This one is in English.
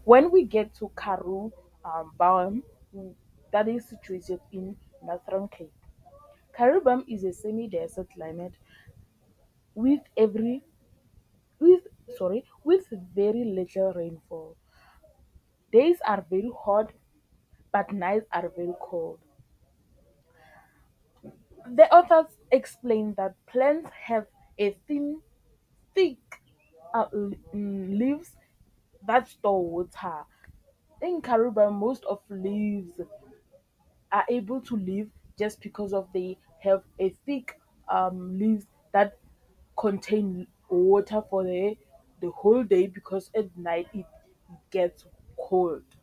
When we get to Karoo Balm, that is situated in Northern Cape. Karoo Balm is a semi-desert climate with every with with very little rainfall. Days are very hot, but nights are very cold. The authors explain that plants have a thick leaves that store water. In Caribbean, most of leaves are able to live just because of they have a thick leaves that contain water for the whole day because at night it gets cold.